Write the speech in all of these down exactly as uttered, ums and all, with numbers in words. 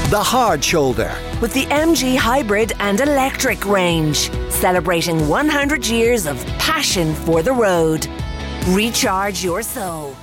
The Hard Shoulder with the M G Hybrid and Electric range, celebrating one hundred years of passion for the road. Recharge your soul.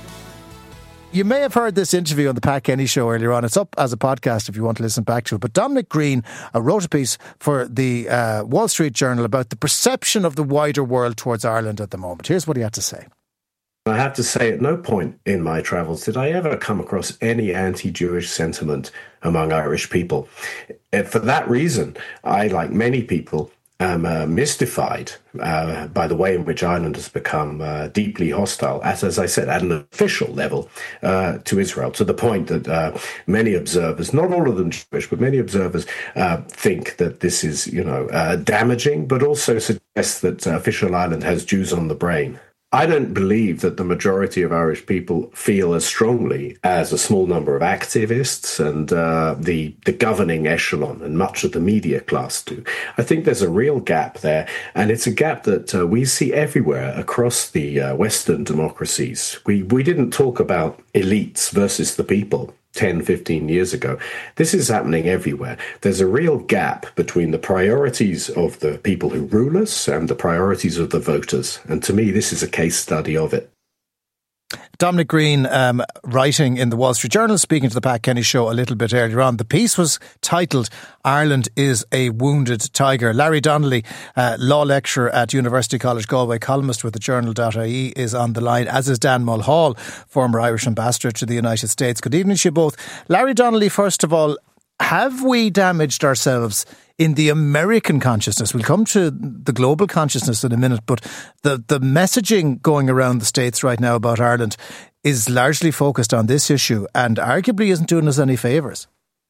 You may have heard this interview on the Pat Kenny Show earlier on. It's up as a podcast if you want to listen back to it. But Dominic Green uh, wrote a piece for the uh, Wall Street Journal about the perception of the wider world towards Ireland at the moment. Here's what he had to say. I have to say, at no point in my travels did I ever come across any anti-Jewish sentiment among Irish people. And for that reason, I, like many people, am uh, mystified uh, by the way in which Ireland has become uh, deeply hostile, as, as I said, at an official level uh, to Israel, to the point that uh, many observers, not all of them Jewish, but many observers uh, think that this is, you know, uh, damaging, but also suggests that uh, official Ireland has Jews on the brain. I don't believe that the majority of Irish people feel as strongly as a small number of activists and uh, the, the governing echelon and much of the media class do. I think there's a real gap there, and it's a gap that uh, we see everywhere across the uh, Western democracies. We, we didn't talk about elites versus the people ten, fifteen years ago. This is happening everywhere. There's a real gap between the priorities of the people who rule us and the priorities of the voters. And to me, this is a case study of it. Dominic Green, um, writing in the Wall Street Journal, speaking to the Pat Kenny Show a little bit earlier on. The piece was titled "Ireland is a Wounded Tiger." Larry Donnelly, uh, law lecturer at University College Galway, columnist with the journal dot I E, is on the line, as is Dan Mulhall, former Irish ambassador to the United States. Good evening to you both. Larry Donnelly, first of all, have we damaged ourselves in the American consciousness? We'll come to the global consciousness in a minute, but the, the messaging going around the States right now about Ireland is largely focused on this issue and arguably isn't doing us any favours.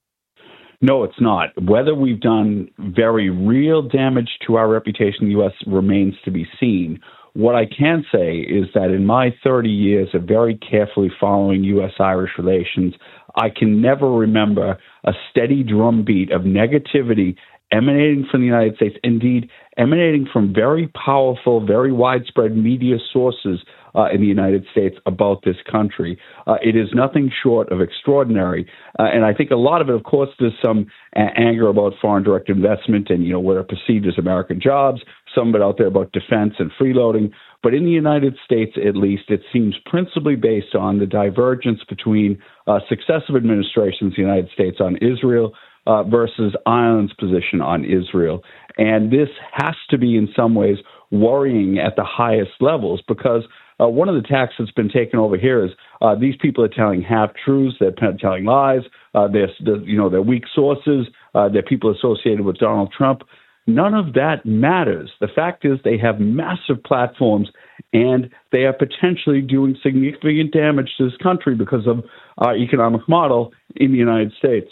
No, it's not. Whether we've done very real damage to our reputation in the U S remains to be seen. What I can say is that in my thirty years of very carefully following U S Irish relations, I can never remember a steady drumbeat of negativity emanating from the United States, indeed emanating from very powerful, very widespread media sources uh, in the United States about this country. Uh, it is nothing short of extraordinary. Uh, and I think a lot of it, of course, there's some a- anger about foreign direct investment and, you know, what are perceived as American jobs, some of it out there about defense and freeloading. But in the United States, at least, it seems principally based on the divergence between uh, successive administrations in the United States on Israel uh, versus Ireland's position on Israel. And this has to be, in some ways, worrying at the highest levels, because uh, one of the attacks that's been taken over here is uh, these people are telling half-truths, they're telling lies, uh, they're, you know, they're weak sources, uh, they're people associated with Donald Trump. None of that matters. The fact is they have massive platforms and they are potentially doing significant damage to this country because of our economic model in the United States.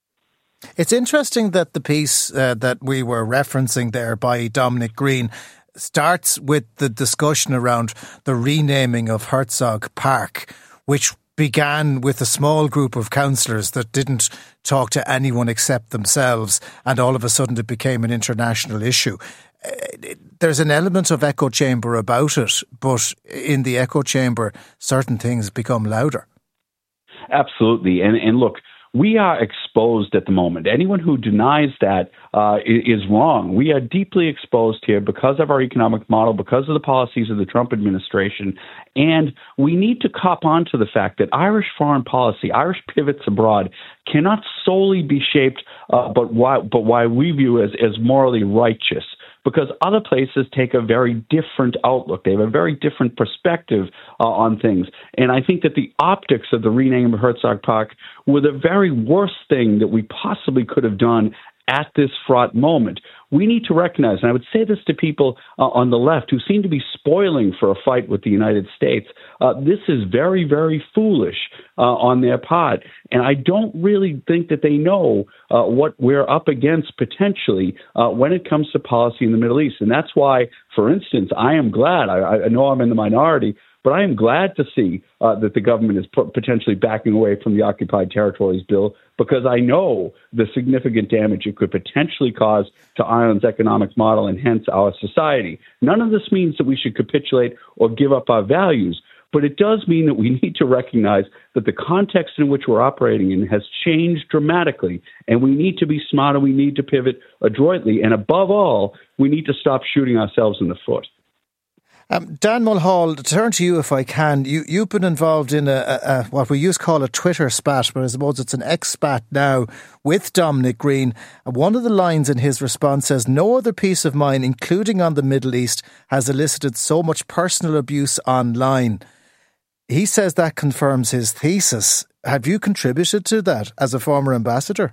It's interesting that the piece uh, that we were referencing there by Dominic Green starts with the discussion around the renaming of Herzog Park, which began with a small group of councillors that didn't talk to anyone except themselves, and all of a sudden it became an international issue. There's an element of echo chamber about it, but in the echo chamber, certain things become louder. Absolutely. And, and look, we are exposed at the moment. Anyone who denies that uh, is wrong. We are deeply exposed here because of our economic model, because of the policies of the Trump administration. And we need to cop on to the fact that Irish foreign policy, Irish pivots abroad, cannot solely be shaped uh, but why, but why we view as, as morally righteous. Because other places take a very different outlook. They have a very different perspective uh, on things. And I think that the optics of the renaming of Herzog Park were the very worst thing that we possibly could have done at this fraught moment. We need to recognize, and I would say this to people uh, on the left who seem to be spoiling for a fight with the United States, uh, this is very, very foolish uh, on their part. And I don't really think that they know uh, what we're up against potentially uh, when it comes to policy in the Middle East. And that's why, for instance, I am glad, I, I know I'm in the minority, but I am glad to see uh, that the government is p- potentially backing away from the Occupied Territories Bill, because I know the significant damage it could potentially cause to Ireland's economic model and hence our society. None of this means that we should capitulate or give up our values, But it does mean that we need to recognize that the context in which we're operating in has changed dramatically, and we need to be smart and we need to pivot adroitly. And above all, we need to stop shooting ourselves in the foot. Um, Dan Mulhall, to turn to you if I can. You, you've been involved in a, a, a what we used to call a Twitter spat, but I suppose it's an X-spat now with Dominic Green. One of the lines in his response says, "No other piece of mine, including on the Middle East, has elicited so much personal abuse online." He says that confirms his thesis. Have you contributed to that as a former ambassador?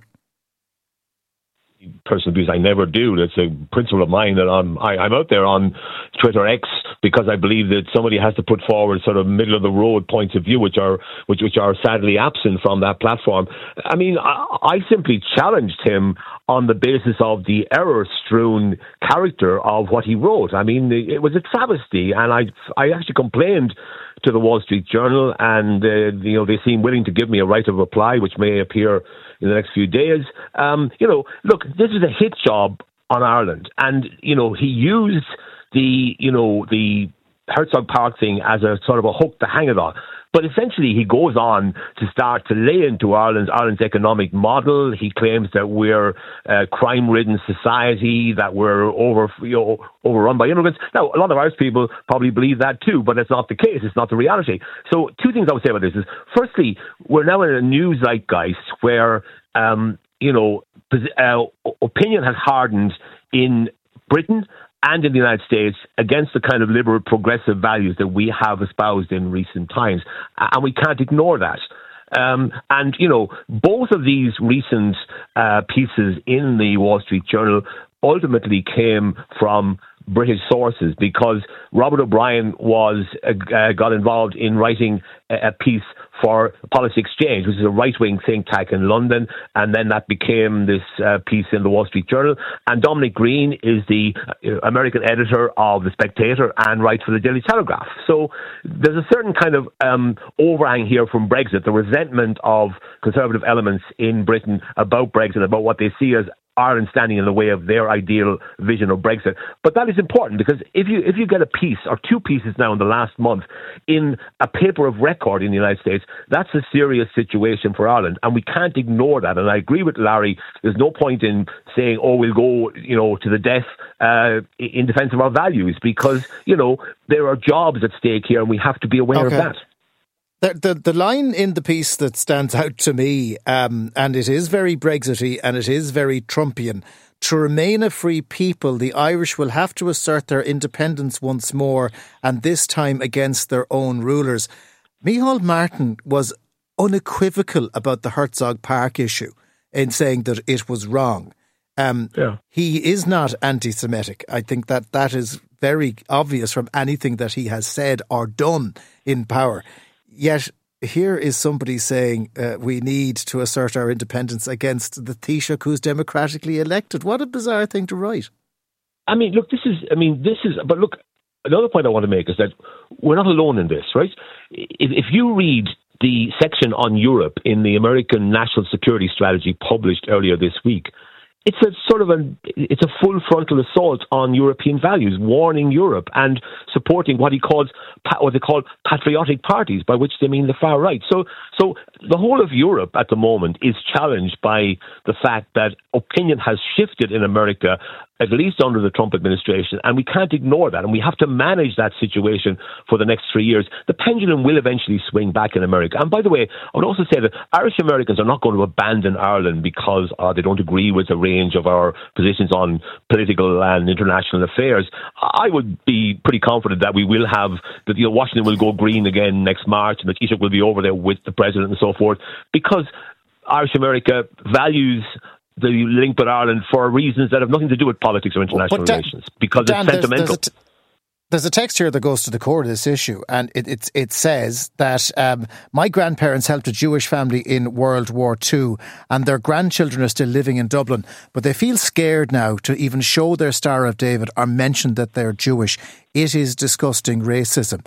Personal abuse, I never do. That's a principle of mine that I'm, I, I'm out there on Twitter X because I believe that somebody has to put forward sort of middle of the road points of view, which are which which are sadly absent from that platform. I mean, I, I simply challenged him on the basis of the error-strewn character of what he wrote. I mean, it was a travesty, and I I actually complained to the Wall Street Journal, and uh, you know they seem willing to give me a right of reply, which may appear in the next few days. Um, you know, look, this is a hit job on Ireland, and you know he used the you know the Herzog Park thing as a sort of a hook to hang it on. But essentially, he goes on to start to lay into Ireland's Ireland's economic model. He claims that we're a crime-ridden society, that we're over, you know, overrun by immigrants. Now, a lot of Irish people probably believe that too, but that's not the case. It's not the reality. So, two things I would say about this is: firstly, we're now in a new zeitgeist where, um, you know, uh, opinion has hardened in Britain and in the United States against the kind of liberal progressive values that we have espoused in recent times. And we can't ignore that. Um, and, you know, both of these recent uh, pieces in the Wall Street Journal ultimately came from British sources, because Robert O'Brien was uh, got involved in writing a, a piece for Policy Exchange, which is a right-wing think tank in London, and then that became this uh, piece in the Wall Street Journal. And Dominic Green is the uh, American editor of The Spectator and writes for the Daily Telegraph. So there's a certain kind of um, overhang here from Brexit, the resentment of conservative elements in Britain about Brexit, about what they see as Ireland standing in the way of their ideal vision of Brexit. But that is important, because if you if you get a piece or two pieces now in the last month in a paper of record in the United States, that's a serious situation for Ireland, and we can't ignore that. And I agree with Larry. There's no point in saying, "Oh, we'll go, you know, to the death uh, in defence of our values," because you know there are jobs at stake here, and we have to be aware okay. of that. The, the the line in the piece that stands out to me, um, and it is very Brexity and it is very Trumpian: "To remain a free people, the Irish will have to assert their independence once more, and this time against their own rulers." Micheál Martin was unequivocal about the Herzog Park issue in saying that it was wrong. Um, yeah. He is not anti-Semitic. I think that that is very obvious from anything that he has said or done in power. Yet here is somebody saying uh, we need to assert our independence against the Taoiseach who's democratically elected. What a bizarre thing to write. I mean, look, this is, I mean, this is, but look, another point I want to make is that we're not alone in this, right? If, if you read the section on Europe in the American National Security Strategy published earlier this week, it's a sort of a it's a full frontal assault on European values, warning Europe and supporting what he calls what they call patriotic parties, by which they mean the far right. So, so the whole of Europe at the moment is challenged by the fact that opinion has shifted in America, at least under the Trump administration, and we can't ignore that, and we have to manage that situation for the next three years. The pendulum will eventually swing back in America. And by the way, I would also say that Irish Americans are not going to abandon Ireland because uh, they don't agree with the range of our positions on political and international affairs. I would be pretty confident that we will have, that you know, Washington will go green again next March, and the Taoiseach will be over there with the president and so forth, because Irish America values the link with Ireland for reasons that have nothing to do with politics or international Dan, relations, because Dan, it's sentimental. There's, there's, a t- there's a text here that goes to the core of this issue, and it it, it says that um, my grandparents helped a Jewish family in World War Two, and their grandchildren are still living in Dublin, but they feel scared now to even show their Star of David or mention that they're Jewish. It is disgusting racism.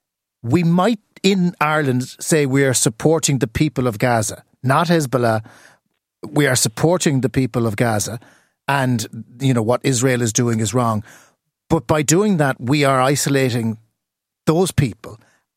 We might, in Ireland, say we are supporting the people of Gaza, not Hezbollah. We are supporting the people of Gaza, and, you know, what Israel is doing is wrong. But by doing that, we are isolating those people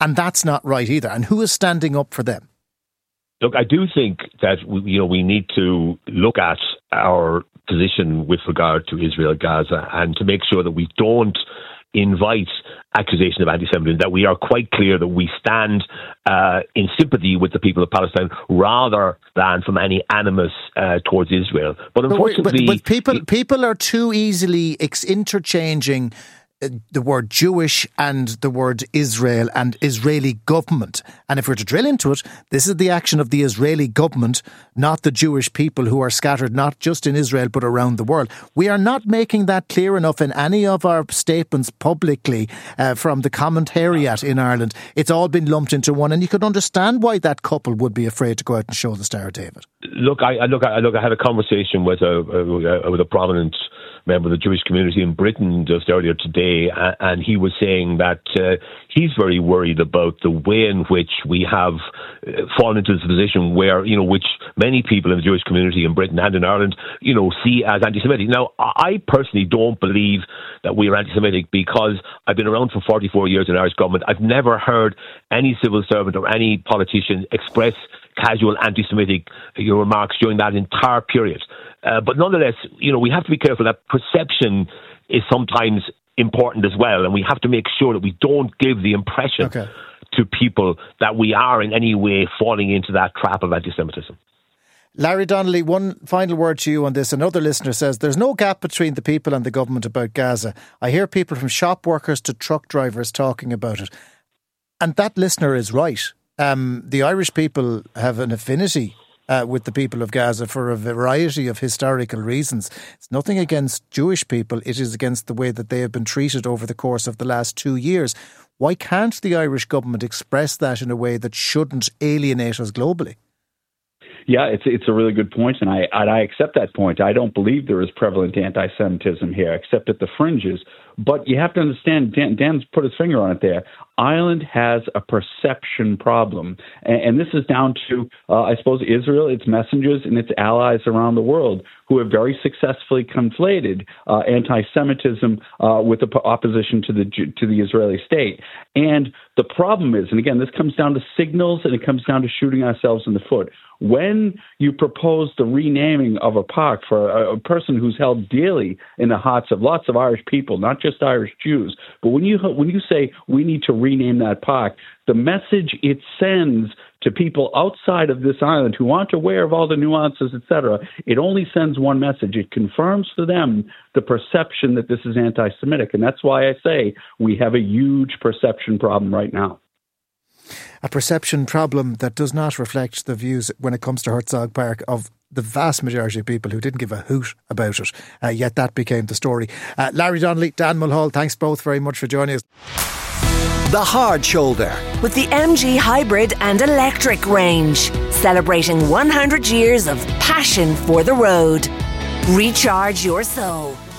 And that's not right either. And who is standing up for them? Look, I do think that, you know, we need to look at our position with regard to Israel, Gaza, and to make sure that we don't invite accusation of anti-Semitism, that we are quite clear that we stand uh, in sympathy with the people of Palestine rather than from any animus uh, towards Israel. But unfortunately... But, but, but people, people are too easily ex- interchanging the word Jewish and the word Israel and Israeli government. And if we're to drill into it, this is the action of the Israeli government, not the Jewish people who are scattered not just in Israel but around the world. We are not making that clear enough in any of our statements publicly uh, from the commentariat in Ireland. It's all been lumped into one, and you could understand why that couple would be afraid to go out and show the Star of David. Look, I, I look, I look. I had a conversation with a, a with a prominent member of the Jewish community in Britain just earlier today, and he was saying that uh, he's very worried about the way in which we have uh, fallen into this position where, you know, which many people in the Jewish community in Britain and in Ireland, you know, see as anti-Semitic. Now, I personally don't believe that we are anti-Semitic because I've been around for forty-four years in Irish government. I've never heard any civil servant or any politician express casual anti-Semitic you know, remarks during that entire period. Uh, but nonetheless, you know, we have to be careful that perception is sometimes important as well, and we have to make sure that we don't give the impression okay. to people that we are in any way falling into that trap of anti-Semitism. Larry Donnelly, one final word to you on this. Another listener says, there's no gap between the people and the government about Gaza. I hear people from shop workers to truck drivers talking about it. And that listener is right. Um, the Irish people have an affinity Uh, with the people of Gaza for a variety of historical reasons. It's nothing against Jewish people. It is against the way that they have been treated over the course of the last two years. Why can't the Irish government express that in a way that shouldn't alienate us globally? Yeah, it's it's a really good point, and I and I accept that point. I don't believe there is prevalent anti-Semitism here, except at the fringes. But you have to understand, Dan, Dan's put his finger on it there. Ireland has a perception problem, and, and this is down to, uh, I suppose, Israel, its messengers, and its allies around the world who have very successfully conflated uh, anti-Semitism uh, with the opposition to the to the Israeli state. And the problem is, and again, this comes down to signals, and it comes down to shooting ourselves in the foot. When you propose the renaming of a park for a, a person who's held dearly in the hearts of lots of Irish people, not just Irish Jews, but when you when you say we need to rename that park, the message it sends to people outside of this island who aren't aware of all the nuances, et cetera, it only sends one message. It confirms for them the perception that this is anti-Semitic. And that's why I say we have a huge perception problem right now. A perception problem that does not reflect the views when it comes to Herzog Park of the vast majority of people who didn't give a hoot about it. Uh, yet that became the story. Uh, Larry Donnelly, Dan Mulhall, thanks both very much for joining us. The Hard Shoulder. With the M G Hybrid and Electric range. Celebrating one hundred years of passion for the road. Recharge your soul.